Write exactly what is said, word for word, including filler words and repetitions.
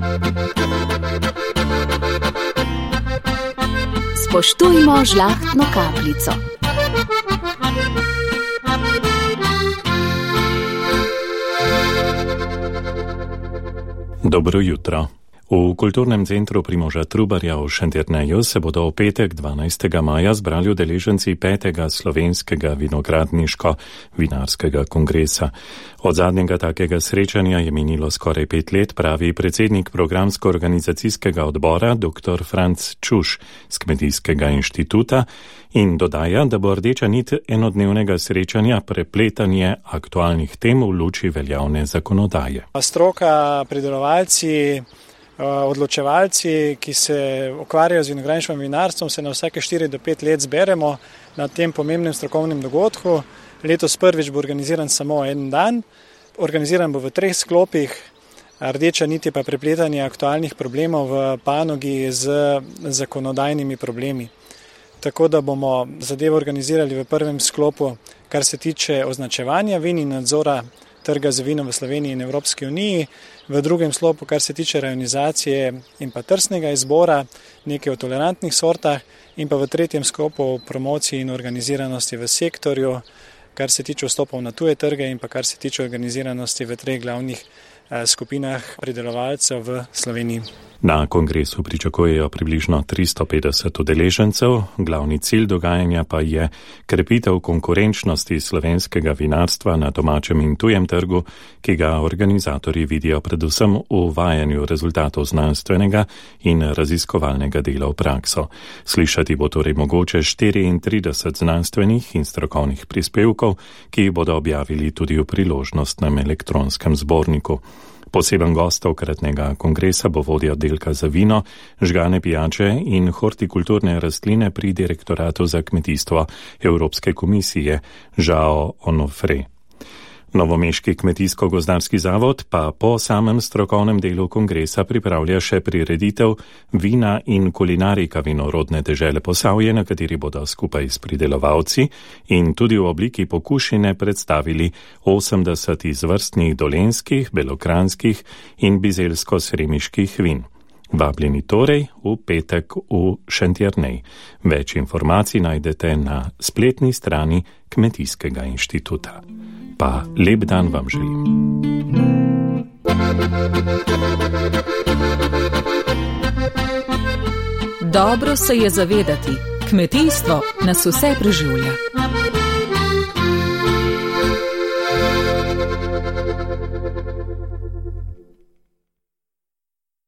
Spoštujmo žlahtno kapljico. Dobro jutro. V kulturnem centru Primoža Trubarja v Šentjerneju se bodo v petek dvanajstega maja zbrali udeleženci petega slovenskega vinogradniško-vinarskega kongresa. Od zadnjega takega srečanja je minilo skoraj pet let, pravi predsednik programsko-organizacijskega odbora dr. Franc Čuš z Kmetijskega inštituta in dodaja, da bo rdeča nit enodnevnega srečanja prepletanje aktualnih tem v luči veljavne zakonodaje. Stroka, pridelovalci, odločevalci, ki se ukvarjajo z vinogradništvom in vinarstvom, se na vsake štiri do pet let zberemo na tem pomembnem strokovnem dogodku. Letos prvič bo organiziran samo en dan. Organiziran bo v treh sklopih. Rdeča nit je pa prepletanje aktualnih problemov v panogi z zakonodajnimi problemi. Tako da bomo zadevo organizirali v prvem sklopu, kar se tiče označevanja vin in nadzora trga z vinom v Sloveniji in Evropski uniji, v drugem sklopu, kar se tiče rajonizacije in pa trsnega izbora, nekaj o tolerantnih sortah, in pa v tretjem sklopu o promociji in organiziranosti v sektorju, kar se tiče vstopov na tuje trge in pa kar se tiče organiziranosti v treh glavnih skupinah pridelovalcev v Sloveniji. Na kongresu pričakujejo približno tristo petdeset udeležencev, glavni cilj dogajanja pa je krepitev konkurenčnosti slovenskega vinarstva na domačem in tujem trgu, ki ga organizatorji vidijo predvsem v uvajanju rezultatov znanstvenega in raziskovalnega dela v prakso. Slišati bo torej mogoče štiriintrideset znanstvenih in strokovnih prispevkov, ki jih bodo objavili tudi v priložnostnem elektronskem zborniku. Poseben gost tokratnega kongresa bo vodja oddelka za vino, žgane pijače in hortikulturne rastline pri Direktoratu za kmetijstvo Evropske komisije João Onofre. Novomeški kmetijsko-gozdarski zavod pa po samem strokovnem delu kongresa pripravlja še prireditev Vina in kulinarika vinorodne dežele Posavje, na kateri bodo skupaj s pridelovalci in tudi v obliki pokušine predstavili osemdeset izvrstnih dolenjskih, belokranjskih in bizeljsko-sremiških vin. Vabljeni torej v petek v Šentjernej. Več informacij najdete na spletni strani Kmetijskega inštituta. Pa lep dan vam želim. Dobro se je zavedati, kmetijstvo nas vse preživlja.